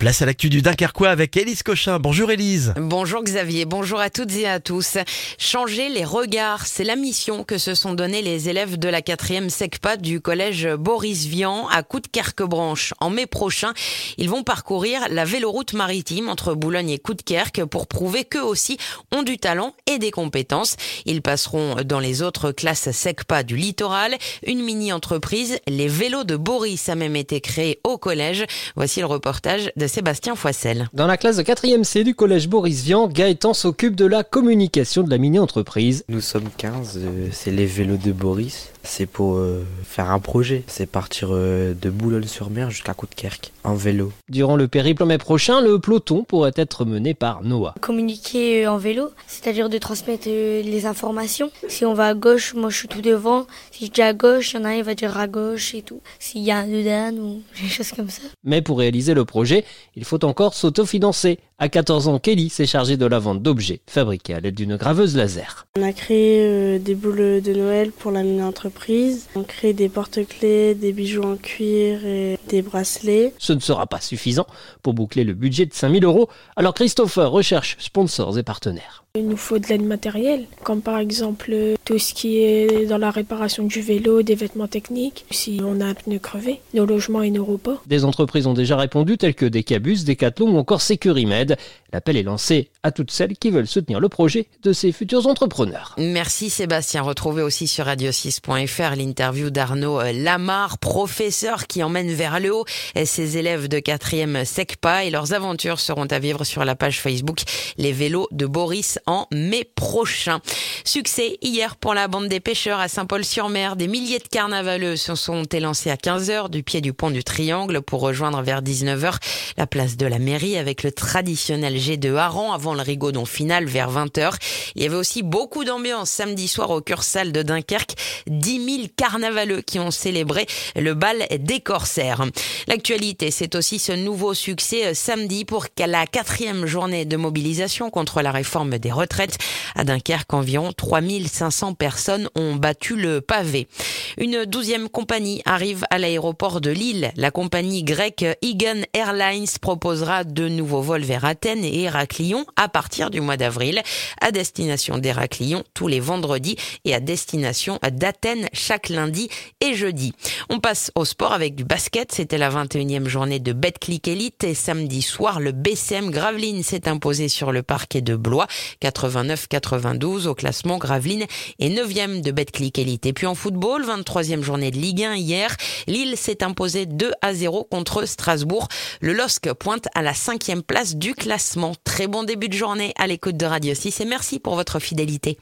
Place à l'actu du Dunkerquois avec Élise Cochin. Bonjour Élise. Bonjour Xavier, bonjour à toutes et à tous. Changer les regards, c'est la mission que se sont donnés les élèves de la 4e SECPA du collège Boris Vian à Coudekerque-Branche. En mai prochain, ils vont parcourir la véloroute maritime entre Boulogne et Coudekerque pour prouver qu'eux aussi ont du talent et des compétences. Ils passeront dans les autres classes SECPA du littoral. Une mini-entreprise, les vélos de Boris, a même été créée au collège. Voici le reportage de Sébastien Foissel. Dans la classe de 4e C du collège Boris Vian, Gaëtan s'occupe de la communication de la mini-entreprise. Nous sommes 15, c'est les vélos de Boris. C'est pour faire un projet, c'est partir de Boulogne-sur-Mer jusqu'à Coudekerque en vélo. Durant le périple en mai prochain, le peloton pourrait être mené par Noah. Communiquer en vélo, c'est-à-dire de transmettre les informations. Si on va à gauche, moi je suis tout devant. Si je dis à gauche, il y en a un qui va dire à gauche et tout. S'il y a un dedans ou des choses comme ça. Mais pour réaliser le projet, il faut encore s'autofinancer. À 14 ans, Kelly s'est chargée de la vente d'objets fabriqués à l'aide d'une graveuse laser. On a créé des boules de Noël pour la mini-entreprise. On crée des porte-clés, des bijoux en cuir et des bracelets. Ce ne sera pas suffisant pour boucler le budget de 5 000 €. Alors Christopher recherche sponsors et partenaires. Il nous faut de l'aide matérielle, comme par exemple tout ce qui est dans la réparation du vélo, des vêtements techniques, si on a un pneu crevé, nos logements et nos repas. Des entreprises ont déjà répondu, telles que Decabus, Decathlon ou encore Securimed. L'appel est lancé à toutes celles qui veulent soutenir le projet de ces futurs entrepreneurs. Merci Sébastien. Retrouvez aussi sur radio6.fr l'interview d'Arnaud Lamarre, professeur qui emmène vers le haut ses élèves de 4e SECPA, et leurs aventures seront à vivre sur la page Facebook Les Vélos de Boris en mai prochain. Succès hier pour la bande des pêcheurs à Saint-Paul-sur-Mer. Des milliers de carnavaleux se sont élancés à 15h du pied du pont du Triangle pour rejoindre vers 19h la place de la mairie avec le traditionnel jet de hareng avant le rigodon final vers 20h. Il y avait aussi beaucoup d'ambiance samedi soir au Cursal de Dunkerque. 10 000 carnavaleux qui ont célébré le bal des corsaires. L'actualité, c'est aussi ce nouveau succès samedi pour la 4e journée de mobilisation contre la réforme des retraites. À Dunkerque, environ 3500 personnes ont battu le pavé. Une 12e compagnie arrive à l'aéroport de Lille. La compagnie grecque Aegean Airlines proposera de nouveaux vols vers Athènes et Héraclion à partir du mois d'avril. À destination d'Héraclion tous les vendredis et à destination d'Athènes chaque lundi et jeudi. On passe au sport avec du basket. C'était la 21e journée de Betclic Elite et samedi soir, le BCM Gravelines s'est imposé sur le parquet de Blois. 89-92 au classement. Gravelines est 9e de Betclic Elite. Et puis en football, 23e journée de Ligue 1 hier. Lille s'est imposé 2-0 contre Strasbourg. Le LOSC pointe à la 5e place du classement. Très bon début de journée à l'écoute de Radio 6 et merci pour votre fidélité.